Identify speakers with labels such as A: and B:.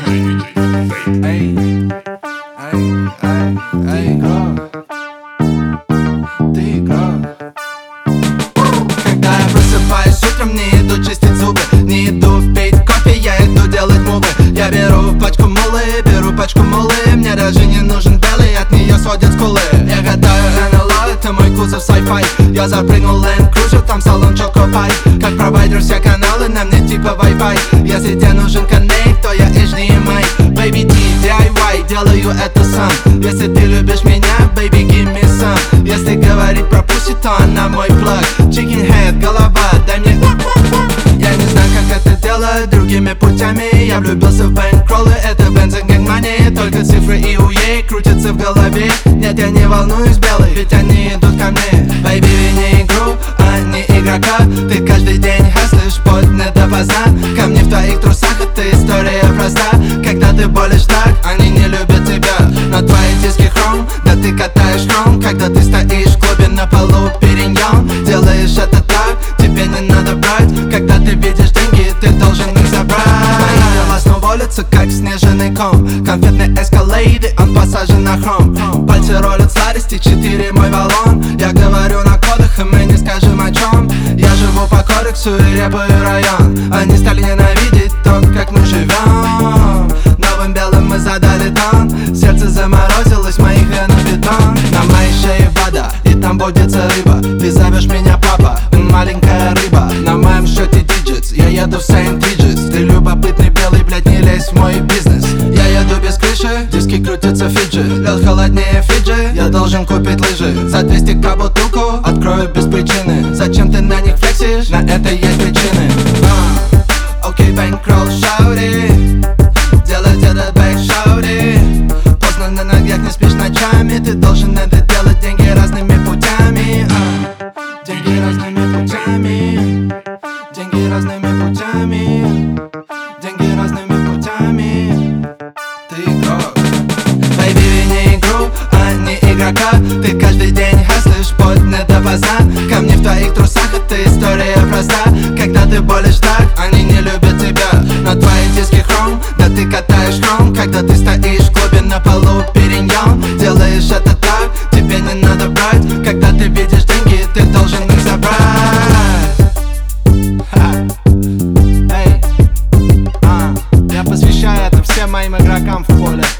A: Эй, эй, эй, игрок, ты игрок. Когда я просыпаюсь утром, не иду чистить зубы, не иду пить кофе, я иду делать мувы. Я беру пачку мулы, мне даже не нужен белый, от нее сводят скулы. Я катаю НЛО, это мой кузов sci-fi. Я запрыгнул Land Cruiser, там салон Чокопай. Как провайдер все каналы, на мне типа Wi-Fi. Если тебе нужен коннект, то я HDMI. Baby D, DIY, делаю это сам. Если ты любишь меня, baby, give me some. Если говорить про пуси, то она мой плаг. Chicken head, голова, дай мне. Я не знаю, как это делать другими путями. Я влюбился в бэнкроллы, это бензин gang money. Только цифры и уей крутятся в голове. Нет, я не волнуюсь, белый, ведь они идут ко мне. Baby, вини игру, а не игрока. Ты каждый день хаслишь поздно допоздна. Ко мне в твоих трусах эта история проста. Когда ты болишь так, они не любят тебя. Но твои диски хром, да ты катаешь хром. Когда ты стоишь в клубе на полу периньон, делаешь это так, тебе не надо брать. Когда ты видишь деньги, ты должен их забрать. Мои дела снова волятся, как снежный ком. Конфетный эскалейды, он посажен на хром. Пальцы ролят сладости, 4 мой валон. Я говорю на кодах, и мы не скажем о чем. Я живу по кодексу и репаю район. Они стали ненавидеть то, как мы живем. Новым белым мы задали тон. Сердце заморозилось, моих венах бетон. На моей шее вода, и там водится рыба. Ты зовешь меня папа, маленькая рыба. На моем счете digits, я еду в Saint Regis. Ты любопытный белый, блядь, не лезь в мой бизнес. Я еду без крыши, диски крутятся Фиджи. Лед холоднее Фиджи, я должен купить лыжи. За 200к бутылку открою без причины. Зачем ты на них флексишь? На это есть причины. Окей, бэнкролл, шауди. Делать этот бэк, шауди. Поздно на ногах, не спишь ночами. Ты должен это делать, деньги разными путями. Деньги разными путями. Деньги разными путями. Деньги разными путями. Ты игрок. Baby, вини игру, а не игрока. Ты каждый день хаслишь поздно допоздна. Ко мне в твоих трусах эта история проста. Когда ты болишь так, они не любят тебя. Но твои диски хром, да ты катаешь хром. Когда ты стоишь в клубе на полу периньон, делаешь это так, тебе не надо брать. Когда ты видишь деньги, ты должен их забрать. Я посвящаю это всем моим игрокам в поле.